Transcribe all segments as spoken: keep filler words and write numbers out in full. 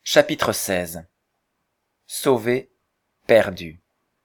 Chapitre seize. Sauvé, perdu.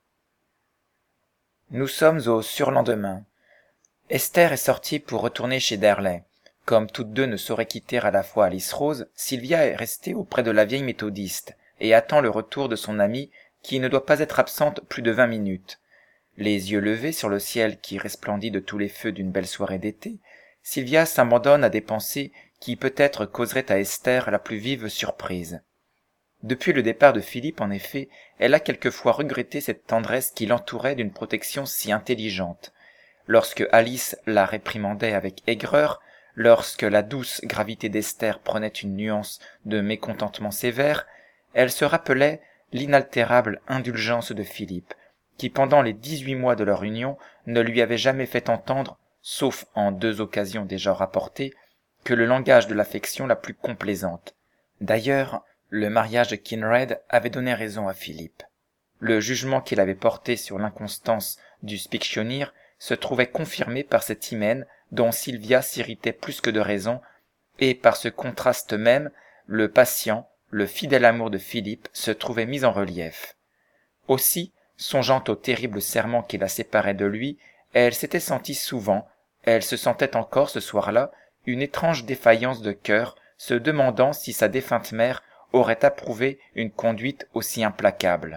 Nous sommes au surlendemain. Esther est sortie pour retourner chez Darley. Comme toutes deux ne sauraient quitter à la fois Alice Rose, Sylvia est restée auprès de la vieille méthodiste et attend le retour de son amie qui ne doit pas être absente plus de vingt minutes. Les yeux levés sur le ciel qui resplendit de tous les feux d'une belle soirée d'été, Sylvia s'abandonne à des pensées qui peut-être causeraient à Esther la plus vive surprise. Depuis le départ de Philippe, en effet, elle a quelquefois regretté cette tendresse qui l'entourait d'une protection si intelligente. Lorsque Alice la réprimandait avec aigreur, lorsque la douce gravité d'Esther prenait une nuance de mécontentement sévère, elle se rappelait l'inaltérable indulgence de Philippe, qui pendant les dix-huit mois de leur union ne lui avait jamais fait entendre, sauf en deux occasions déjà rapportées, que le langage de l'affection la plus complaisante. D'ailleurs, le mariage de Kinraid avait donné raison à Philippe. Le jugement qu'il avait porté sur l'inconstance du Specksioneer se trouvait confirmé par cet hymen dont Sylvia s'irritait plus que de raison, et par ce contraste même, le patient, le fidèle amour de Philippe se trouvait mis en relief. Aussi, songeant au terrible serment qui la séparait de lui, elle s'était sentie souvent, elle se sentait encore ce soir-là, une étrange défaillance de cœur, se demandant si sa défunte mère aurait approuvé une conduite aussi implacable.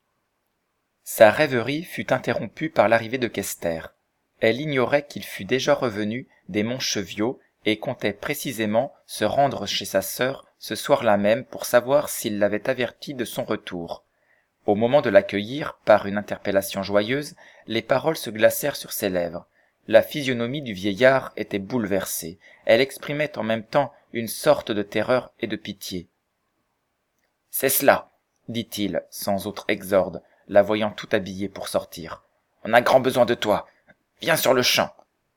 Sa rêverie fut interrompue par l'arrivée de Kester. Elle ignorait qu'il fût déjà revenu des Montcheviot et comptait précisément se rendre chez sa sœur ce soir-là même pour savoir s'il l'avait avertie de son retour. Au moment de l'accueillir, par une interpellation joyeuse, les paroles se glacèrent sur ses lèvres. La physionomie du vieillard était bouleversée. Elle exprimait en même temps une sorte de terreur et de pitié. « C'est cela, dit-il, sans autre exorde, la voyant tout habillée pour sortir. On a grand besoin de toi. Viens sur le champ.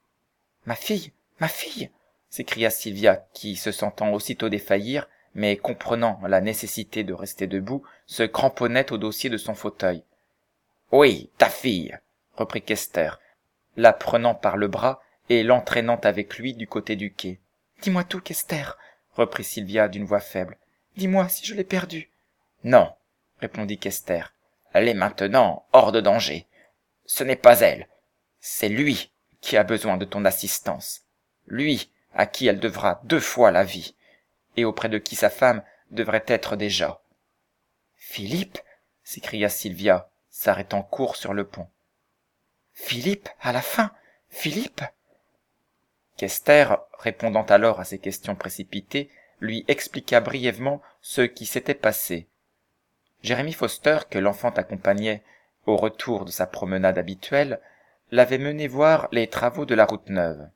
Ma fille, ma fille, s'écria Sylvia, qui, se sentant aussitôt défaillir, mais comprenant la nécessité de rester debout, se cramponnait au dossier de son fauteuil. Oui, ta fille, reprit Kester, la prenant par le bras et l'entraînant avec lui du côté du quai. Dis-moi tout, Kester, reprit Sylvia d'une voix faible. Dis-moi si je l'ai perdue. Non, répondit Kester. Elle est maintenant hors de danger. Ce n'est pas elle, c'est lui qui a besoin de ton assistance. Lui à qui elle devra deux fois la vie, et auprès de qui sa femme devrait être déjà. Philippe, s'écria Sylvia, s'arrêtant court sur le pont. Philippe, à la fin, Philippe. Kester, répondant alors à ces questions précipitées, lui expliqua brièvement ce qui s'était passé. Jérémie Foster, que l'enfant accompagnait au retour de sa promenade habituelle, l'avait mené voir les travaux de la route neuve.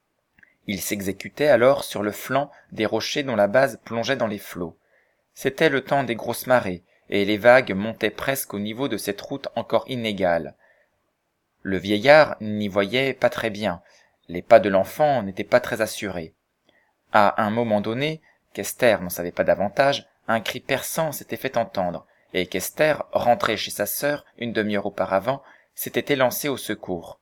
Il s'exécutait alors sur le flanc des rochers dont la base plongeait dans les flots. C'était le temps des grosses marées, et les vagues montaient presque au niveau de cette route encore inégale. Le vieillard n'y voyait pas très bien, les pas de l'enfant n'étaient pas très assurés. À un moment donné, Kester n'en savait pas davantage, un cri perçant s'était fait entendre, et Kester, rentré chez sa sœur une demi-heure auparavant, s'était élancé au secours.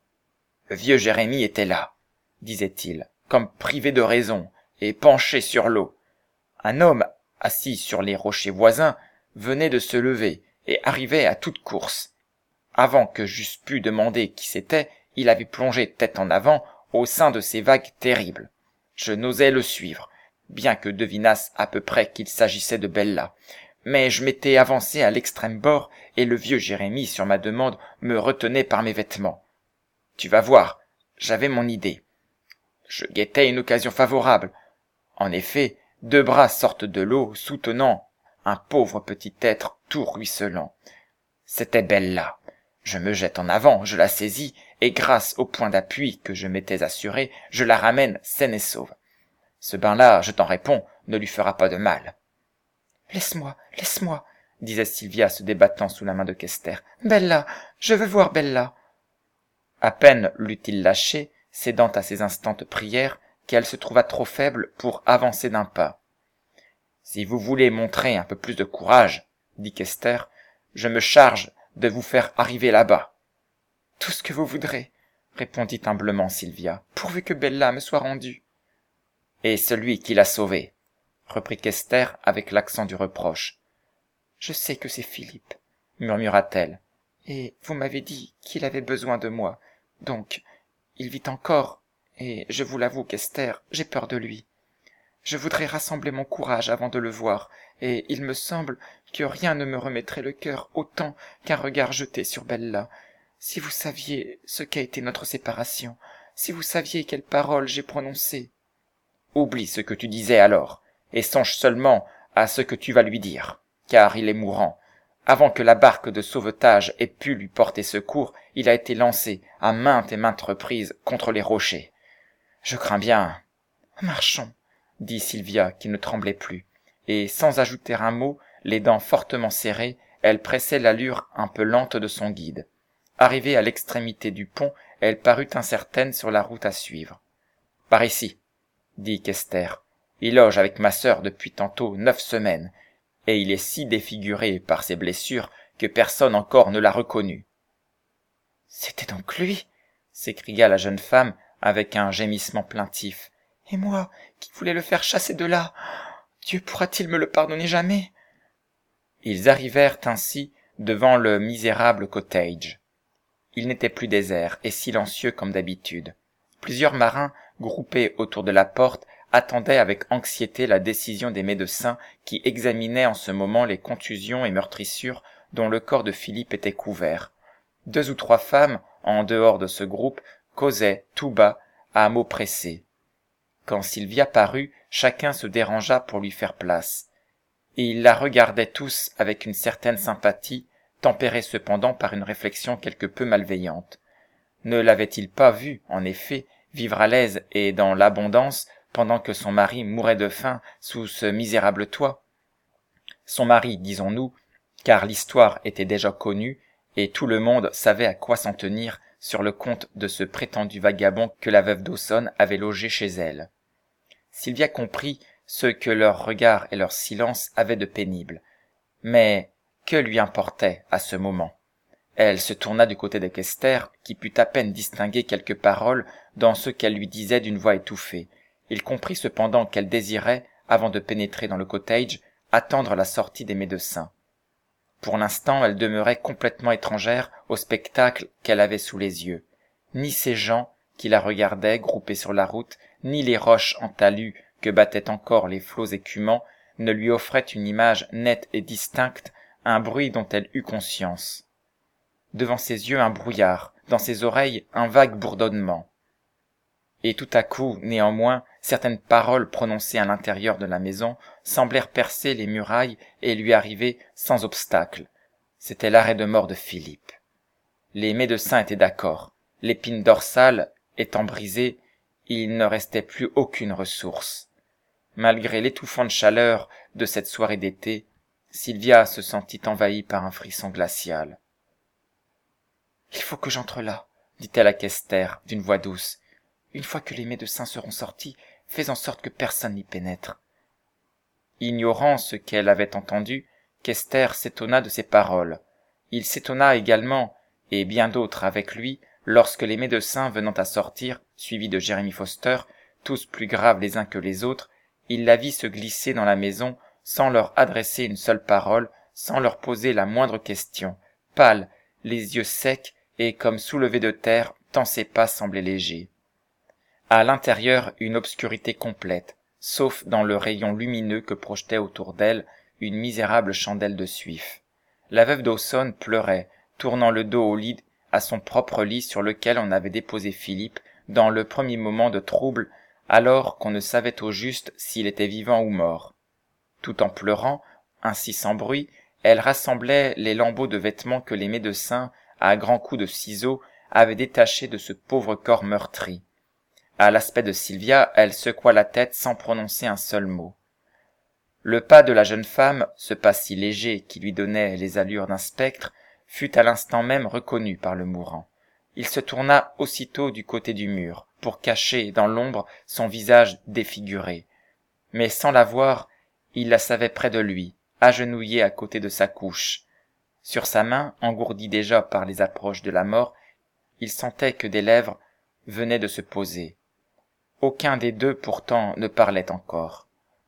Le vieux Jérémie était là, disait-il, comme privé de raison, et penché sur l'eau. Un homme, assis sur les rochers voisins, venait de se lever, et arrivait à toute course. Avant que j'eusse pu demander qui c'était, il avait plongé tête en avant au sein de ces vagues terribles. Je n'osais le suivre, bien que devinasse à peu près qu'il s'agissait de Bella. Mais je m'étais avancé à l'extrême bord, et le vieux Jérémie, sur ma demande, me retenait par mes vêtements. Tu vas voir, j'avais mon idée. Je guettais une occasion favorable. En effet, deux bras sortent de l'eau, soutenant un pauvre petit être tout ruisselant. C'était Bella. Je me jette en avant, je la saisis, et grâce au point d'appui que je m'étais assuré, je la ramène saine et sauve. Ce bain-là, je t'en réponds, ne lui fera pas de mal. « Laisse-moi, laisse-moi, » disait Sylvia se débattant sous la main de Kester. « Bella, je veux voir Bella. » À peine l'eut-il lâchée, cédant à ses instantes prières, qu'elle se trouva trop faible pour avancer d'un pas. « Si vous voulez montrer un peu plus de courage, » dit Kester, « je me charge de vous faire arriver là-bas. »« Tout ce que vous voudrez, » répondit humblement Sylvia, « pourvu que Bella me soit rendue. »« Et celui qui l'a sauvée, » reprit Kester avec l'accent du reproche. « Je sais que c'est Philippe, murmura-t-elle, et vous m'avez dit qu'il avait besoin de moi, donc il vit encore, et je vous l'avoue, Kester, j'ai peur de lui. Je voudrais rassembler mon courage avant de le voir, et il me semble que rien ne me remettrait le cœur autant qu'un regard jeté sur Bella. Si vous saviez ce qu'a été notre séparation, si vous saviez quelles paroles j'ai prononcées. » « Oublie ce que tu disais alors, et songe seulement à ce que tu vas lui dire, car il est mourant. Avant que la barque de sauvetage ait pu lui porter secours, il a été lancé, à maintes et maintes reprises, contre les rochers. Je crains bien. »« Marchons, » dit Sylvia, qui ne tremblait plus, et sans ajouter un mot, les dents fortement serrées, elle pressait l'allure un peu lente de son guide. Arrivée à l'extrémité du pont, elle parut incertaine sur la route à suivre. « Par ici, » dit Kester. « Il loge avec ma sœur depuis tantôt neuf semaines, et il est si défiguré par ses blessures que personne encore ne l'a reconnu. »« C'était donc lui !» s'écria la jeune femme avec un gémissement plaintif. « Et moi, qui voulais le faire chasser de là, Dieu pourra-t-il me le pardonner jamais ?» Ils arrivèrent ainsi devant le misérable cottage. Il n'était plus désert et silencieux comme d'habitude. Plusieurs marins, groupés autour de la porte, attendaient avec anxiété la décision des médecins qui examinaient en ce moment les contusions et meurtrissures dont le corps de Philippe était couvert. Deux ou trois femmes, en dehors de ce groupe, causaient tout bas, à mots pressés. Quand Sylvia parut, chacun se dérangea pour lui faire place. Et ils la regardaient tous avec une certaine sympathie, tempérée cependant par une réflexion quelque peu malveillante. Ne l'avait-il pas vue, en effet, vivre à l'aise et dans l'abondance, pendant que son mari mourait de faim sous ce misérable toit? Son mari, disons-nous, car l'histoire était déjà connue, et tout le monde savait à quoi s'en tenir sur le compte de ce prétendu vagabond que la veuve Dawson avait logé chez elle. Sylvia comprit ce que leurs regards et leur silence avaient de pénible. Mais que lui importait à ce moment? Elle se tourna du côté de Kester, qui put à peine distinguer quelques paroles dans ce qu'elle lui disait d'une voix étouffée. Il comprit cependant qu'elle désirait, avant de pénétrer dans le cottage, attendre la sortie des médecins. Pour l'instant, elle demeurait complètement étrangère au spectacle qu'elle avait sous les yeux. Ni ces gens qui la regardaient groupés sur la route, ni les roches en talus que battaient encore les flots écumants ne lui offraient une image nette et distincte, un bruit dont elle eut conscience. Devant ses yeux un brouillard, dans ses oreilles un vague bourdonnement. Et tout à coup, néanmoins, certaines paroles prononcées à l'intérieur de la maison semblèrent percer les murailles et lui arriver sans obstacle. C'était l'arrêt de mort de Philippe. Les médecins étaient d'accord. L'épine dorsale étant brisée, il ne restait plus aucune ressource. Malgré l'étouffante chaleur de cette soirée d'été, Sylvia se sentit envahie par un frisson glacial. « Il faut que j'entre là, » dit-elle à Kester d'une voix douce. « Une fois que les médecins seront sortis, fais en sorte que personne n'y pénètre. » Ignorant ce qu'elle avait entendu, Kester s'étonna de ces paroles. Il s'étonna également, et bien d'autres avec lui, lorsque les médecins venant à sortir, suivis de Jérémie Foster, tous plus graves les uns que les autres, il la vit se glisser dans la maison sans leur adresser une seule parole, sans leur poser la moindre question, pâle, les yeux secs et comme soulevés de terre, tant ses pas semblaient légers. À l'intérieur, une obscurité complète, sauf dans le rayon lumineux que projetait autour d'elle une misérable chandelle de suif. La veuve Dawson pleurait, tournant le dos au lit, à son propre lit sur lequel on avait déposé Philippe dans le premier moment de trouble, alors qu'on ne savait au juste s'il était vivant ou mort. Tout en pleurant, ainsi sans bruit, elle rassemblait les lambeaux de vêtements que les médecins, à grands coups de ciseaux, avaient détachés de ce pauvre corps meurtri. À l'aspect de Sylvia, elle secoua la tête sans prononcer un seul mot. Le pas de la jeune femme, ce pas si léger qui lui donnait les allures d'un spectre, fut à l'instant même reconnu par le mourant. Il se tourna aussitôt du côté du mur, pour cacher dans l'ombre son visage défiguré. Mais sans la voir, il la savait près de lui, agenouillée à côté de sa couche. Sur sa main, engourdie déjà par les approches de la mort, il sentait que des lèvres venaient de se poser. Aucun des deux pourtant ne parlait encore.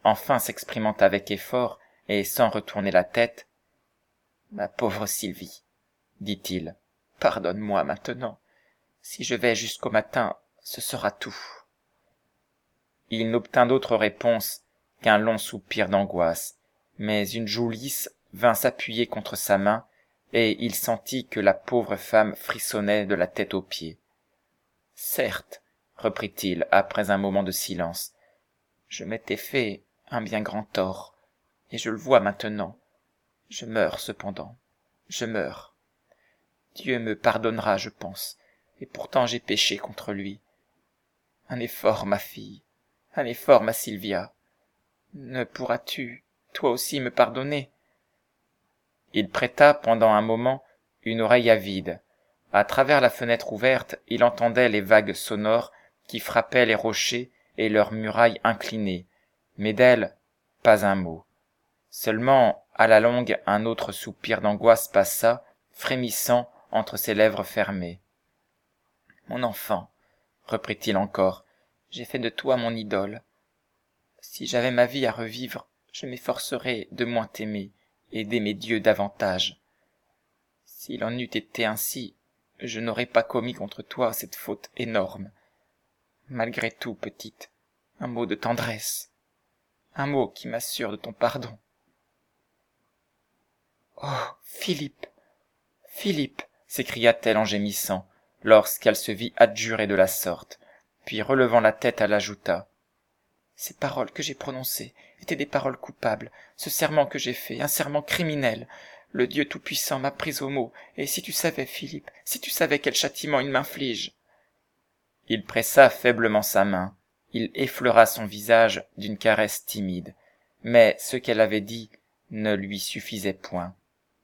enfin s'exprimant avec effort et sans retourner la tête. « Ma pauvre Sylvie, dit-il, pardonne-moi maintenant. Si je vais jusqu'au matin, ce sera tout. » Il n'obtint d'autre réponse qu'un long soupir d'angoisse, mais une joue lisse vint s'appuyer contre sa main, et il sentit que la pauvre femme frissonnait de la tête aux pieds. « Certes, reprit-il après un moment de silence, je m'étais fait un bien grand tort, et je le vois maintenant. Je meurs cependant, je meurs. Dieu me pardonnera, je pense, et pourtant j'ai péché contre lui. Un effort, ma fille, un effort, ma Sylvia. Ne pourras-tu, toi aussi, me pardonner ?» Il prêta pendant un moment une oreille avide. À travers la fenêtre ouverte, il entendait les vagues sonores qui frappaient les rochers et leurs murailles inclinées, mais d'elle, pas un mot. Seulement, à la longue, un autre soupir d'angoisse passa, frémissant entre ses lèvres fermées. « Mon enfant, reprit-il encore, j'ai fait de toi mon idole. Si j'avais ma vie à revivre, je m'efforcerais de moins t'aimer et d'aimer Dieu davantage. S'il en eût été ainsi, je n'aurais pas commis contre toi cette faute énorme. Malgré tout, petite, un mot de tendresse, un mot qui m'assure de ton pardon. »« Oh, Philippe, Philippe !» s'écria-t-elle en gémissant, lorsqu'elle se vit adjurer de la sorte, puis relevant la tête, elle ajouta. « Ces paroles que j'ai prononcées étaient des paroles coupables, ce serment que j'ai fait, un serment criminel. Le Dieu Tout-Puissant m'a prise au mot, et si tu savais, Philippe, si tu savais quel châtiment il m'inflige !» Il pressa faiblement sa main, il effleura son visage d'une caresse timide, mais ce qu'elle avait dit ne lui suffisait point.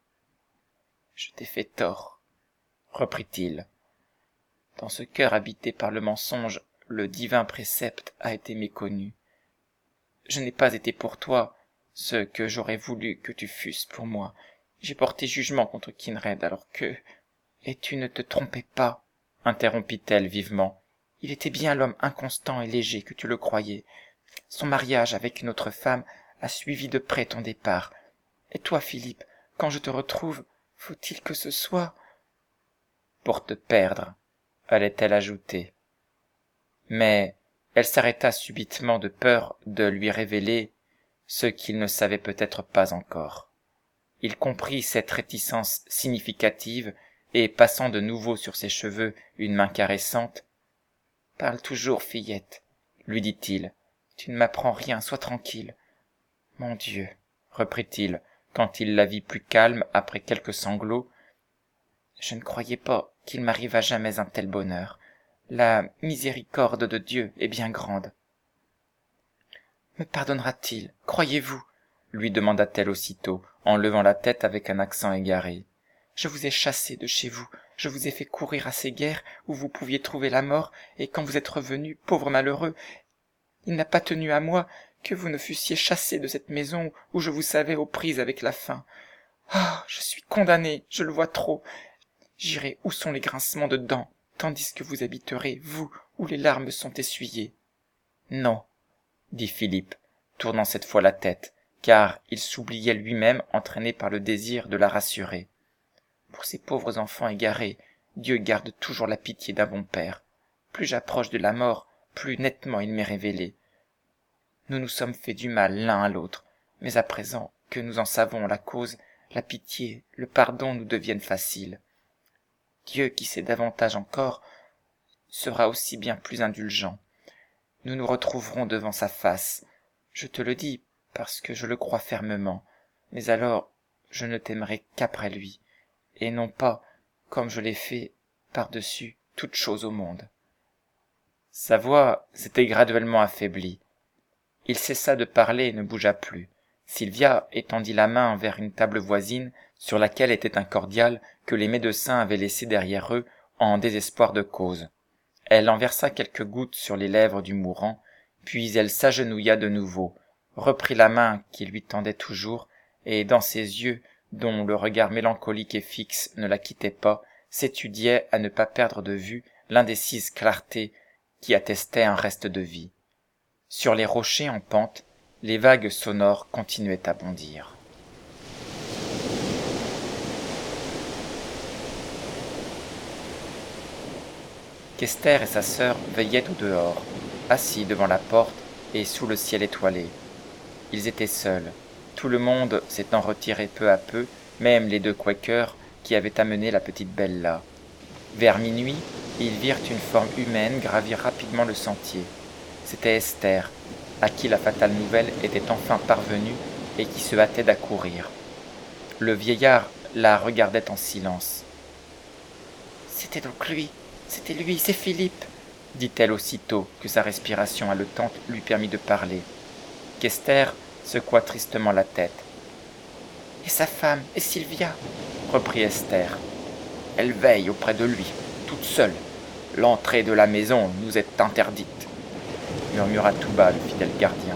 « Je t'ai fait tort, reprit-il. Dans ce cœur habité par le mensonge, le divin précepte a été méconnu. Je n'ai pas été pour toi ce que j'aurais voulu que tu fusses pour moi. J'ai porté jugement contre Kinraid alors que... Et tu ne te trompais pas, interrompit-elle vivement. Il était bien l'homme inconstant et léger que tu le croyais. Son mariage avec une autre femme a suivi de près ton départ. Et toi, Philippe, quand je te retrouve, faut-il que ce soit... Pour te perdre, allait-elle ajouter. Mais elle s'arrêta subitement de peur de lui révéler ce qu'il ne savait peut-être pas encore. Il comprit cette réticence significative et, passant de nouveau sur ses cheveux une main caressante, « Parle toujours, fillette, » lui dit-il, « tu ne m'apprends rien, sois tranquille. »« Mon Dieu, » reprit-il, quand il la vit plus calme après quelques sanglots, « je ne croyais pas qu'il m'arrivât jamais un tel bonheur. La miséricorde de Dieu est bien grande. »« Me pardonnera-t-il, croyez-vous » lui demanda-t-elle aussitôt, en levant la tête avec un accent égaré. « Je vous ai chassé de chez vous, je vous ai fait courir à ces guerres où vous pouviez trouver la mort, et quand vous êtes revenu, pauvre malheureux, il n'a pas tenu à moi que vous ne fussiez chassé de cette maison où je vous savais aux prises avec la faim. Ah, je suis condamné, je le vois trop. J'irai où sont les grincements de dents, tandis que vous habiterez, vous, où les larmes sont essuyées. »« Non, » dit Philippe, tournant cette fois la tête, car il s'oubliait lui-même entraîné par le désir de la rassurer. « Pour ces pauvres enfants égarés, Dieu garde toujours la pitié d'un bon père. Plus j'approche de la mort, plus nettement il m'est révélé. Nous nous sommes fait du mal l'un à l'autre, mais à présent que nous en savons la cause, la pitié, le pardon nous deviennent faciles. Dieu, qui sait davantage encore, sera aussi bien plus indulgent. Nous nous retrouverons devant sa face. Je te le dis parce que je le crois fermement, mais alors je ne t'aimerai qu'après lui, et non pas, comme je l'ai fait, par-dessus toute chose au monde. » Sa voix s'était graduellement affaiblie. Il cessa de parler et ne bougea plus. Sylvia étendit la main vers une table voisine sur laquelle était un cordial que les médecins avaient laissé derrière eux en désespoir de cause. Elle en versa quelques gouttes sur les lèvres du mourant, puis elle s'agenouilla de nouveau, reprit la main qui lui tendait toujours, et dans ses yeux, dont le regard mélancolique et fixe ne la quittait pas, s'étudiait à ne pas perdre de vue l'indécise clarté qui attestait un reste de vie. Sur les rochers en pente, Les vagues sonores continuaient à bondir. Qu'Esther et sa sœur veillaient au dehors, assis devant la porte et sous le ciel étoilé. Ils étaient seuls, tout le monde s'étant retiré peu à peu, même les deux Quakers qui avaient amené la petite Bella. Vers minuit, ils virent une forme humaine gravir rapidement le sentier. C'était Esther, à qui la fatale nouvelle était enfin parvenue et qui se hâtait d'accourir. Le vieillard la regardait en silence. « C'était donc lui, c'était lui, c'est Philippe !» dit-elle aussitôt que sa respiration haletante lui permit de parler. Qu'Esther secoua tristement la tête. « Et sa femme, et Sylvia ?» reprit Esther. « Elle veille auprès de lui, toute seule. L'entrée de la maison nous est interdite, » murmura tout bas le fidèle gardien.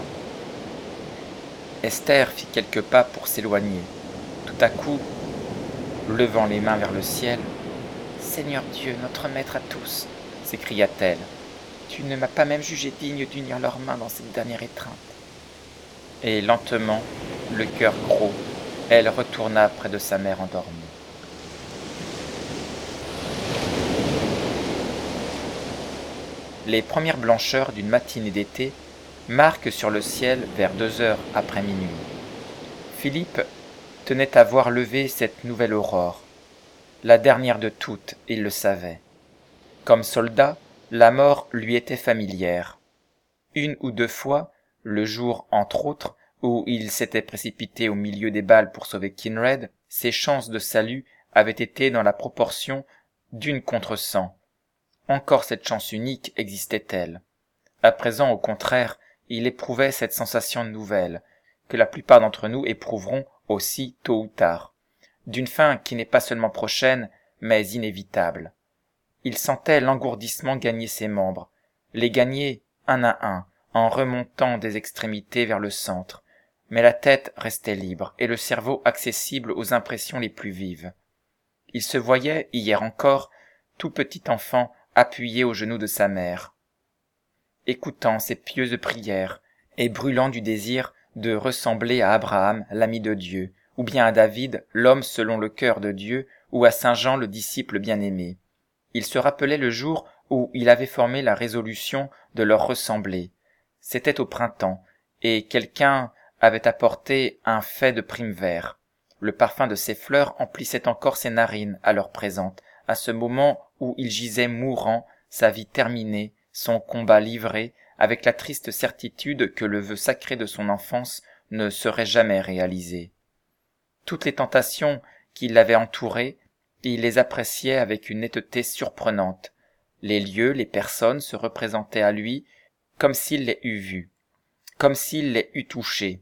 Esther fit quelques pas pour s'éloigner. Tout à coup, levant les mains vers le ciel, « Seigneur Dieu, notre maître à tous !» s'écria-t-elle. « Tu ne m'as pas même jugé digne d'unir leurs mains dans cette dernière étreinte. » Et lentement, le cœur gros, elle retourna près de sa mère endormie. Les premières blancheurs d'une matinée d'été marquent sur le ciel vers deux heures après minuit. Philippe tenait à voir lever cette nouvelle aurore, la dernière de toutes, il le savait. Comme soldat, la mort lui était familière. Une ou deux fois, le jour entre autres, où il s'était précipité au milieu des balles pour sauver Kinraid, ses chances de salut avaient été dans la proportion d'une contre cent. Encore cette chance unique existait-elle. À présent, au contraire, il éprouvait cette sensation nouvelle, que la plupart d'entre nous éprouveront aussi tôt ou tard, d'une fin qui n'est pas seulement prochaine, mais inévitable. Il sentait l'engourdissement gagner ses membres, les gagner un à un, en remontant des extrémités vers le centre, mais la tête restait libre et le cerveau accessible aux impressions les plus vives. Il se voyait, hier encore, tout petit enfant appuyé aux genoux de sa mère, écoutant ses pieuses prières et brûlant du désir de ressembler à Abraham, l'ami de Dieu, ou bien à David, l'homme selon le cœur de Dieu, ou à Saint Jean, le disciple bien-aimé. Il se rappelait le jour où il avait formé la résolution de leur ressembler. C'était au printemps, et quelqu'un avait apporté un fait de prime vert. Le parfum de ces fleurs emplissait encore ses narines à l'heure présente, à ce moment où il gisait mourant, sa vie terminée, son combat livré, avec la triste certitude que le vœu sacré de son enfance ne serait jamais réalisé. Toutes les tentations qui l'avaient entouré, il les appréciait avec une netteté surprenante. Les lieux, les personnes se représentaient à lui comme s'il les eût vues, comme s'il les eût touchées.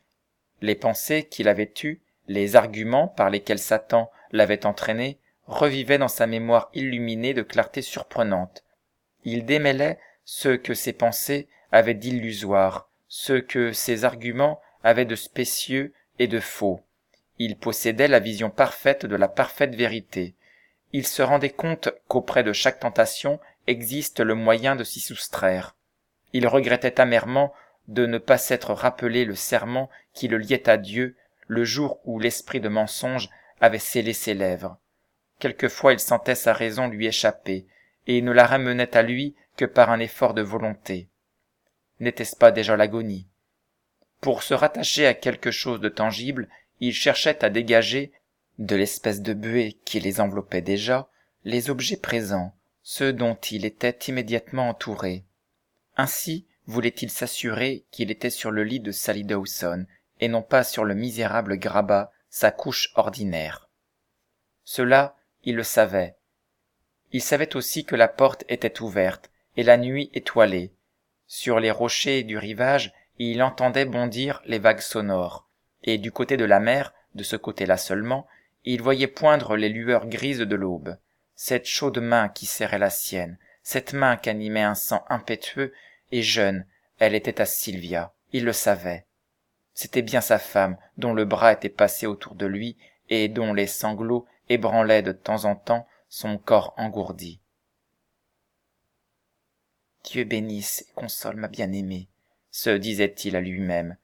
Les pensées qu'il avait eues, les arguments par lesquels Satan l'avait entraîné, revivaient dans sa mémoire illuminée de clarté surprenante. Il démêlait ce que ses pensées avaient d'illusoire, ce que ses arguments avaient de spécieux et de faux. Il possédait la vision parfaite de la parfaite vérité. Il se rendait compte qu'auprès de chaque tentation existe le moyen de s'y soustraire. Il regrettait amèrement de ne pas s'être rappelé le serment qui le liait à Dieu le jour où l'esprit de mensonge avait scellé ses lèvres. Quelquefois il sentait sa raison lui échapper, et ne la ramenait à lui que par un effort de volonté. N'était-ce pas déjà l'agonie? Pour se rattacher à quelque chose de tangible, il cherchait à dégager, de l'espèce de buée qui les enveloppait déjà, les objets présents, ceux dont il était immédiatement entouré. Ainsi voulait-il s'assurer qu'il était sur le lit de Sally Dawson, et non pas sur le misérable grabat, sa couche ordinaire. Cela, il le savait. Il savait aussi que la porte était ouverte, et la nuit étoilée. Sur les rochers du rivage, il entendait bondir les vagues sonores, et du côté de la mer, de ce côté-là seulement, il voyait poindre les lueurs grises de l'aube. Cette chaude main qui serrait la sienne, cette main qu'animait un sang impétueux et jeune, elle était à Sylvia, il le savait. C'était bien sa femme, dont le bras était passé autour de lui, et dont les sanglots ébranlaient de temps en temps son corps engourdi. « Dieu bénisse et console ma bien-aimée », se disait-il à lui-même,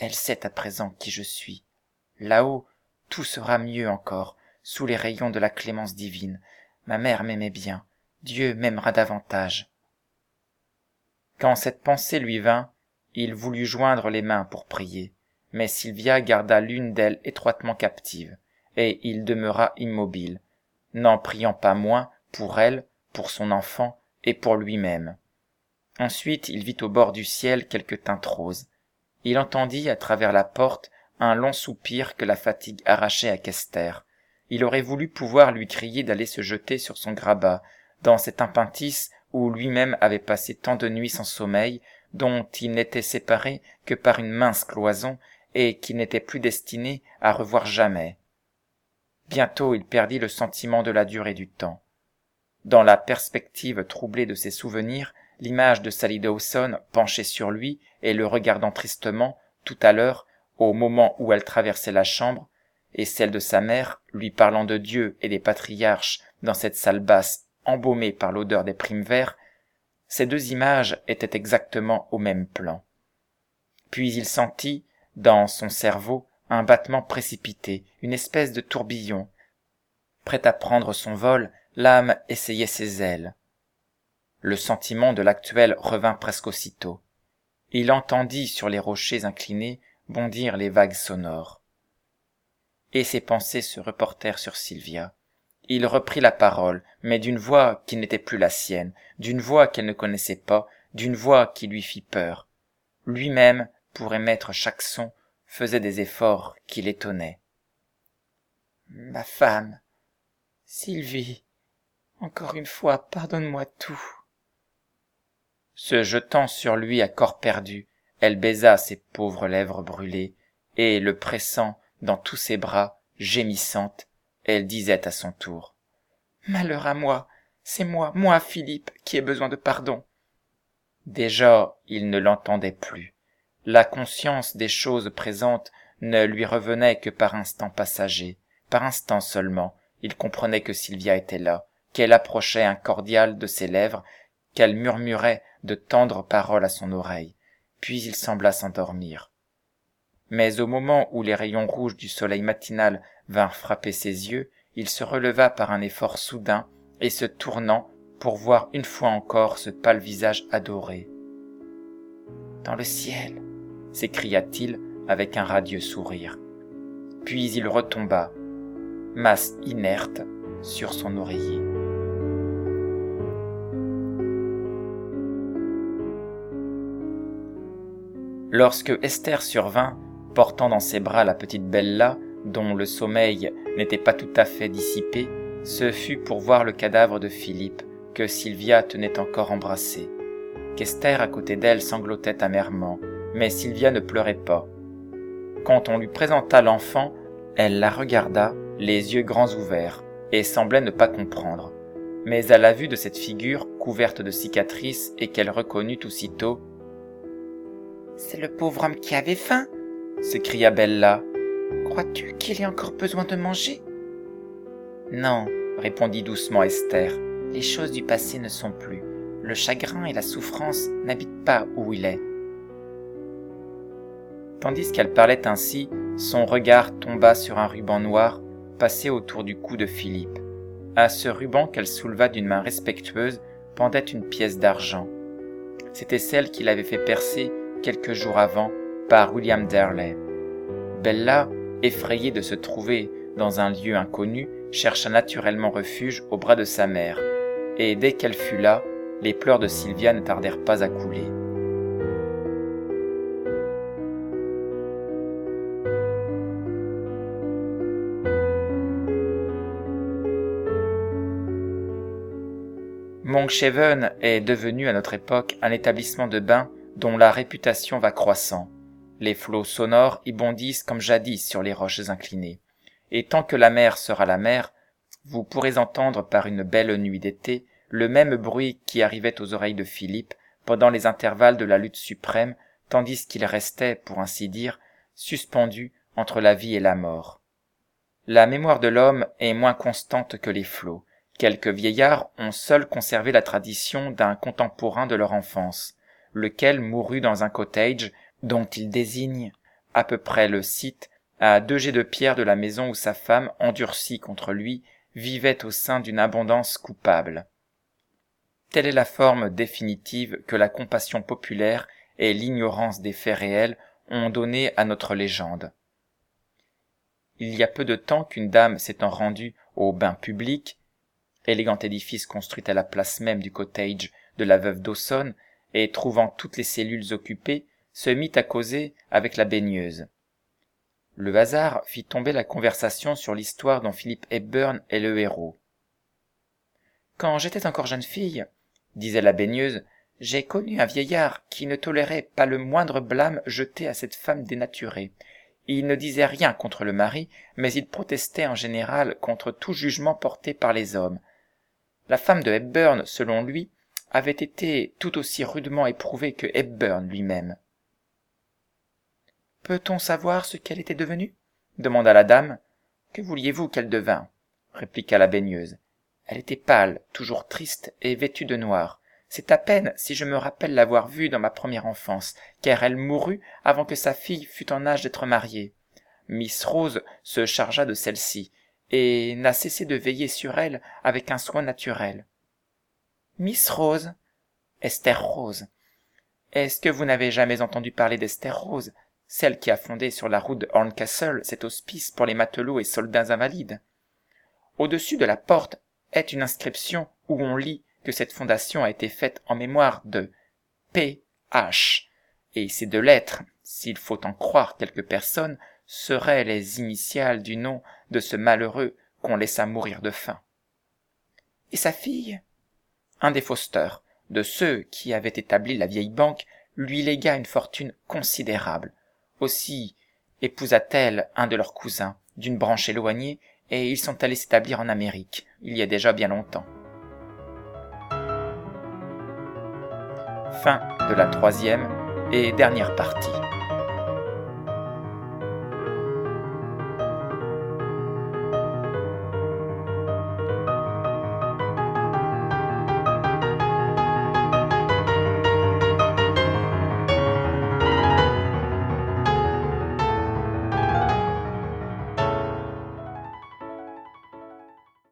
Elle sait à présent qui je suis. Là-haut, tout sera mieux encore, sous les rayons de la clémence divine. Ma mère m'aimait bien, Dieu m'aimera davantage. Quand cette pensée lui vint, il voulut joindre les mains pour prier, mais Sylvia garda l'une d'elles étroitement captive, et il demeura immobile, n'en priant pas moins pour elle, pour son enfant et pour lui-même. Ensuite il vit au bord du ciel quelques teintes roses. Il entendit à travers la porte un long soupir que la fatigue arrachait à Kester. Il aurait voulu pouvoir lui crier d'aller se jeter sur son grabat, dans cet impentis où lui-même avait passé tant de nuits sans sommeil, dont il n'était séparé que par une mince cloison, et qu'il n'était plus destiné à revoir jamais. Bientôt il perdit le sentiment de la durée du temps. Dans la perspective troublée de ses souvenirs, l'image de Sally Dawson penchée sur lui et le regardant tristement, tout à l'heure, au moment où elle traversait la chambre, et celle de sa mère, lui parlant de Dieu et des patriarches dans cette salle basse embaumée par l'odeur des primevères, ces deux images étaient exactement au même plan. Puis il sentit, dans son cerveau, un battement précipité, une espèce de tourbillon. Prêt à prendre son vol, l'âme essayait ses ailes. Le sentiment de l'actuel revint presque aussitôt. Il entendit sur les rochers inclinés bondir les vagues sonores. Et ses pensées se reportèrent sur Sylvia. Il reprit la parole, mais d'une voix qui n'était plus la sienne, d'une voix qu'elle ne connaissait pas, d'une voix qui lui fit peur. Lui-même, pour émettre chaque son, faisait des efforts qui l'étonnaient. « Ma femme, Sylvie, encore une fois, pardonne-moi tout. » Se jetant sur lui à corps perdu, elle baisa ses pauvres lèvres brûlées, et, le pressant dans tous ses bras, gémissante, elle disait à son tour. « Malheur à moi, c'est moi, moi, Philippe, qui ai besoin de pardon. » Déjà, il ne l'entendait plus. La conscience des choses présentes ne lui revenait que par instants passagers, par instants seulement. Il comprenait que Sylvia était là, qu'elle approchait un cordial de ses lèvres, qu'elle murmurait de tendres paroles à son oreille. Puis il sembla s'endormir. Mais au moment où les rayons rouges du soleil matinal vinrent frapper ses yeux, il se releva par un effort soudain et se tournant pour voir une fois encore ce pâle visage adoré. « Dans le ciel !» s'écria-t-il avec un radieux sourire. Puis il retomba, masse inerte, sur son oreiller. Lorsque Esther survint, portant dans ses bras la petite Bella, dont le sommeil n'était pas tout à fait dissipé, ce fut pour voir le cadavre de Philippe, que Sylvia tenait encore embrassé. Qu'Esther à côté d'elle sanglotait amèrement, mais Sylvia ne pleurait pas. Quand on lui présenta l'enfant, elle la regarda, les yeux grands ouverts, et semblait ne pas comprendre. Mais à la vue de cette figure couverte de cicatrices et qu'elle reconnut aussitôt, « C'est le pauvre homme qui avait faim !» s'écria Bella. « Crois-tu qu'il ait encore besoin de manger ?»« Non, » répondit doucement Esther, « les choses du passé ne sont plus. Le chagrin et la souffrance n'habitent pas où il est. » Tandis qu'elle parlait ainsi, son regard tomba sur un ruban noir passé autour du cou de Philippe. À ce ruban qu'elle souleva d'une main respectueuse pendait une pièce d'argent. C'était celle qu'il avait fait percer quelques jours avant par William Darley. Bella, effrayée de se trouver dans un lieu inconnu, chercha naturellement refuge au bras de sa mère, et dès qu'elle fut là, les pleurs de Sylvia ne tardèrent pas à couler. Monkshaven est devenu à notre époque un établissement de bains dont la réputation va croissant. Les flots sonores y bondissent comme jadis sur les roches inclinées. Et tant que la mer sera la mer, vous pourrez entendre par une belle nuit d'été le même bruit qui arrivait aux oreilles de Philippe pendant les intervalles de la lutte suprême, tandis qu'il restait, pour ainsi dire, suspendu entre la vie et la mort. La mémoire de l'homme est moins constante que les flots. Quelques vieillards ont seuls conservé la tradition d'un contemporain de leur enfance, lequel mourut dans un cottage dont ils désignent à peu près le site, à deux jets de pierre de la maison où sa femme, endurcie contre lui, vivait au sein d'une abondance coupable. Telle est la forme définitive que la compassion populaire et l'ignorance des faits réels ont donnée à notre légende. Il y a peu de temps qu'une dame s'étant rendue au bain public, élégant édifice construit à la place même du cottage de la veuve Dawson, et trouvant toutes les cellules occupées, se mit à causer avec la baigneuse. Le hasard fit tomber la conversation sur l'histoire dont Philippe Hepburn est le héros. « Quand j'étais encore jeune fille, disait la baigneuse, j'ai connu un vieillard qui ne tolérait pas le moindre blâme jeté à cette femme dénaturée. Il ne disait rien contre le mari, mais il protestait en général contre tout jugement porté par les hommes. La femme de Hepburn, selon lui, avait été tout aussi rudement éprouvée que Hepburn lui-même. « Peut-on savoir ce qu'elle était devenue ?» demanda la dame. « Que vouliez-vous qu'elle devînt ?» répliqua la baigneuse. « Elle était pâle, toujours triste et vêtue de noir. C'est à peine si je me rappelle l'avoir vue dans ma première enfance, car elle mourut avant que sa fille fût en âge d'être mariée. Miss Rose se chargea de celle-ci, et n'a cessé de veiller sur elle avec un soin naturel. »« Miss Rose » Esther Rose. Est-ce que vous n'avez jamais entendu parler d'Esther Rose, celle qui a fondé sur la route de Horncastle cet hospice pour les matelots et soldats invalides? Au-dessus de la porte est une inscription où on lit que cette fondation a été faite en mémoire de P H, et ces deux lettres, s'il faut en croire quelques personnes, seraient les initiales du nom de ce malheureux qu'on laissa mourir de faim. Et sa fille? Un des Foster, de ceux qui avaient établi la vieille banque, lui légua une fortune considérable. Aussi épousa-t-elle un de leurs cousins, d'une branche éloignée, et ils sont allés s'établir en Amérique, il y a déjà bien longtemps. Fin de la troisième et dernière partie.